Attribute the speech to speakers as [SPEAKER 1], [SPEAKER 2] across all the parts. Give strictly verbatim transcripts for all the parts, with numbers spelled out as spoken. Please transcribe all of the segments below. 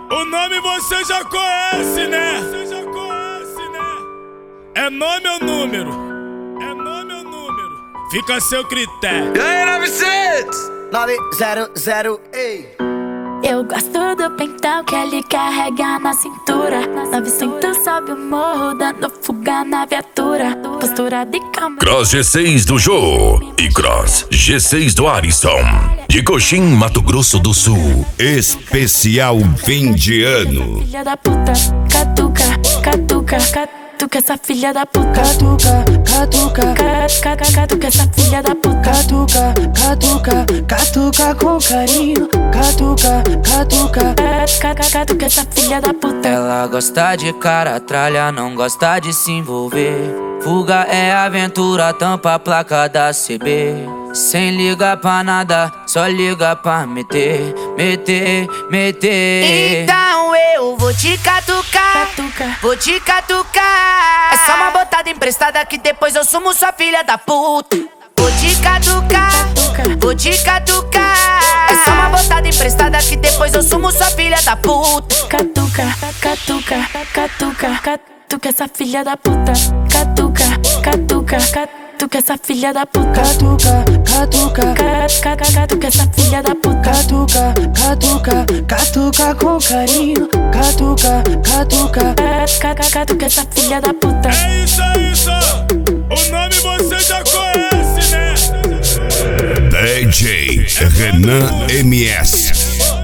[SPEAKER 1] O nome você já conhece, né? Você já conhece, né? É nome ou número? É nome ou número? Fica a seu critério.
[SPEAKER 2] E aí, novecentos?
[SPEAKER 3] nove zero zero, ei.
[SPEAKER 4] Eu gosto do pentão que ele carrega na cintura. Novecentos sobe o morro, dando fuga na viatura. Postura de cama.
[SPEAKER 5] Cross G seis do Jô e Cross G seis do Ariston. De Coxim, Mato Grosso do Sul. Especial fim de ano.
[SPEAKER 4] Filha da puta, catuca, catuca, catuca essa filha da puta.
[SPEAKER 3] Catuca, catuca,
[SPEAKER 4] Catuca, catuca essa filha da puta.
[SPEAKER 3] catuca, catuca, catuca com carinho. Catuca, catuca,
[SPEAKER 4] Catuca, catuca essa filha da puta.
[SPEAKER 2] Ela gosta de cara tralha, não gosta de se envolver. Fuga é aventura, tampa a placa da C B. Sem ligar pra nada, só liga pra meter, meter, meter.
[SPEAKER 6] Então eu vou te catucar,
[SPEAKER 4] Catuca,
[SPEAKER 6] vou te catucar. É só uma botada emprestada que depois eu sumo sua filha da puta. Vou te catucar, vou te catucar. É só uma botada emprestada que depois eu sumo sua filha da puta.
[SPEAKER 4] catuca, catuca, catuca, catuca essa filha da puta. Catuca, catuca, catuca essa filha da puta.
[SPEAKER 3] catuca, catuca,
[SPEAKER 4] Catuca, catuca essa filha da puta.
[SPEAKER 3] catuca, catuca, catuca com carinho. Catuca, catuca,
[SPEAKER 4] Catuca, catuca essa filha da puta.
[SPEAKER 1] É isso, é isso. O nome você já conhece, né?
[SPEAKER 5] D J Renan M S.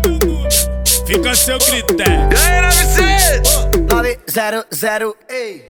[SPEAKER 1] Fica a seu critério.
[SPEAKER 2] E aí, novecentos?
[SPEAKER 3] nove zero zero, ei.